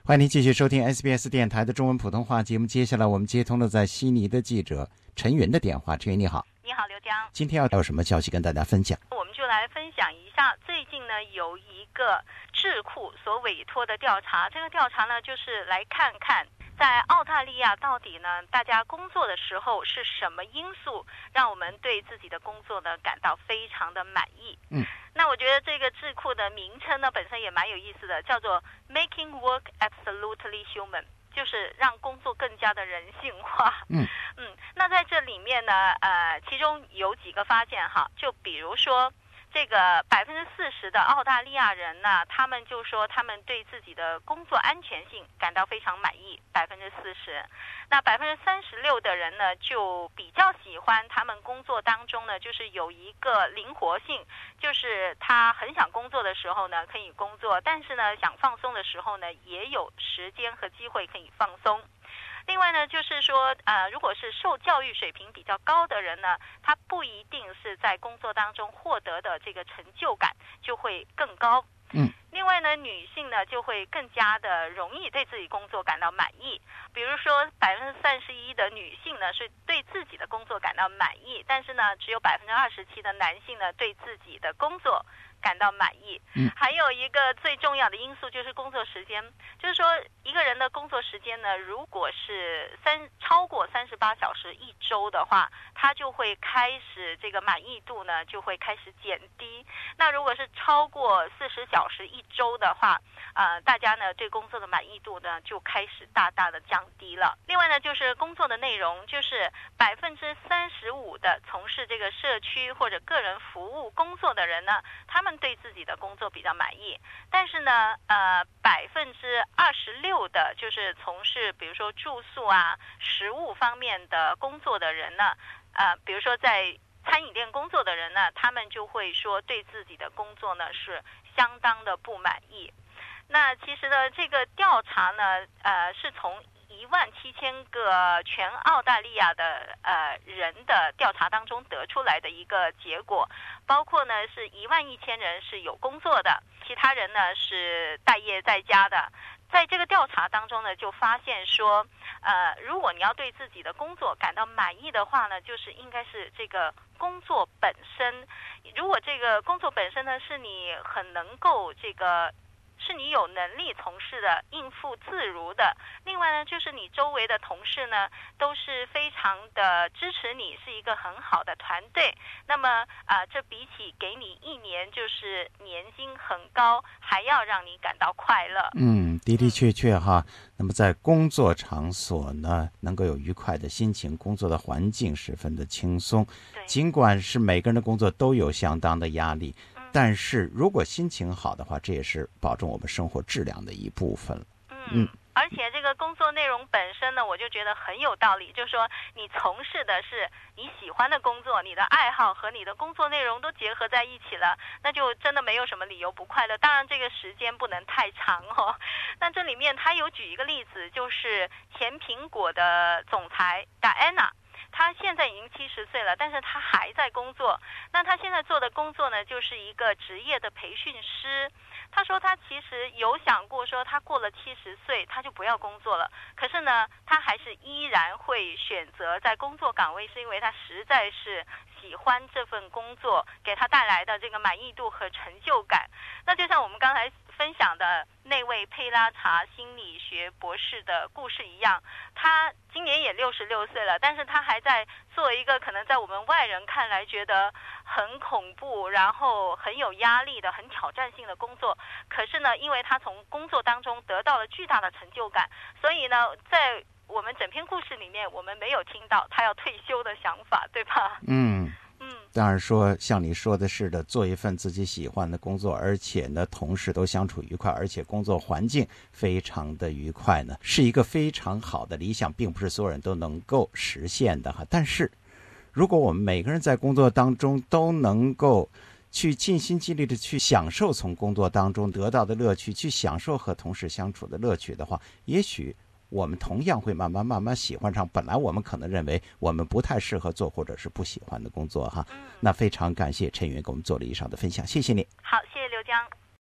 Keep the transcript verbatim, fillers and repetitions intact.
欢迎您继续收听 S B S 电台的中文普通话节目。接下来我们接通了在悉尼的记者陈云的电话。陈云你好。 你好，刘江。 今天要有什么消息跟大家分享？ 我们就来分享一下最近呢有一个智库所委托的调查，这个调查呢就是来看看在澳大利亚到底呢大家工作的时候是什么因素让我们对自己的工作呢感到非常的满意。 嗯， 那我觉得这个智库的名称呢本身也蛮有意思的，叫做 Making Work Absolutely Human， 就是让工作更加的人性化。 嗯嗯，那在这里面呢呃其中有几个发现哈，就比如说这个百分之四十的澳大利亚人呢，他们就说他们对自己的工作安全性感到非常满意，百分之四十。那百分之三十六的人呢，就比较喜欢他们工作当中呢，就是有一个灵活性，就是他很想工作的时候呢可以工作，但是呢想放松的时候呢也有时间和机会可以放松。另外呢，就是说，呃，如果是受教育水平比较高的人呢，他不一定是在工作当中获得的这个成就感就会更高。 嗯。 另外呢，女性呢就会更加的容易对自己工作感到满意。比如说，百分之三十一的女性呢是对自己的工作感到满意，但是呢，只有百分之二十七的男性呢对自己的工作感到满意。 嗯， 还有一个最重要的因素就是工作时间，就是说一个人的工作时间呢，如果是三超过三十八小时一周的话，他就会开始这个满意度呢就会开始减低。那如果是超过四十小时一周的话，呃，大家呢对工作的满意度呢就开始大大的降低了。另外呢，就是工作的内容，就是百分之三十五的从事这个社区或者个人服务工作的人呢，他们对自己的工作比较满意。但是呢，呃，百分之二十六的就是从事比如说住宿啊、食物方面的工作的人呢，呃，比如说在餐饮店工作的人呢，他们就会说对自己的工作呢是相当的不满意。那其实呢，这个调查呢，呃，是从一万七千个全澳大利亚的呃人的调查当中得出来的一个结果，包括呢是一万一千人是有工作的，其他人呢是待业在家的。在这个调查当中呢，就发现说，呃，如果你要对自己的工作感到满意的话呢，就是应该是这个工作本身。如果这个工作本身呢，是你很能够这个。是你有能力从事的，应付自如的。另外呢，就是你周围的同事呢，都是非常的支持你，是一个很好的团队。那么啊、呃，这比起给你一年就是年薪很高，还要让你感到快乐。 嗯，的的确确哈。那么在工作场所呢，能够有愉快的心情，工作的环境十分的轻松。尽管是每个人的工作都有相当的压力。但是如果心情好的话，这也是保证我们生活质量的一部分了。 嗯，嗯而且这个工作内容本身呢，我就觉得很有道理，就是说你从事的是你喜欢的工作，你的爱好和你的工作内容都结合在一起了，那就真的没有什么理由不快乐。当然这个时间不能太长哦。那这里面他有举一个例子，就是前苹果的总裁 Diana，他现在已经七十岁了，但是他还在工作。那他现在做的工作呢，就是一个职业的培训师。他说他其实有想过说他过了七十岁他就不要工作了，可是呢他还是依然会选择在工作岗位，是因为他实在是喜欢这份工作给他带来的这个满意度和成就感。那就像我们刚才分享的那位佩拉查心理学博士的故事一样，他今年也六十六岁了，但是他还在做一个可能在我们外人看来觉得很恐怖，然后很有压力的、很挑战性的工作。可是呢，因为他从工作当中得到了巨大的成就感，所以呢，在我们整篇故事里面，我们没有听到他要退休的想法，对吧？ 嗯。当然说像你说的似的，做一份自己喜欢的工作，而且呢同事都相处愉快，而且工作环境非常的愉快呢，是一个非常好的理想，并不是所有人都能够实现的哈。但是如果我们每个人在工作当中都能够去尽心尽力的去享受从工作当中得到的乐趣，去享受和同事相处的乐趣的话，也许我们同样会慢慢慢慢喜欢上本来我们可能认为我们不太适合做或者是不喜欢的工作哈。那非常感谢陈云给我们做了以上的分享，谢谢你。 好，谢谢刘江。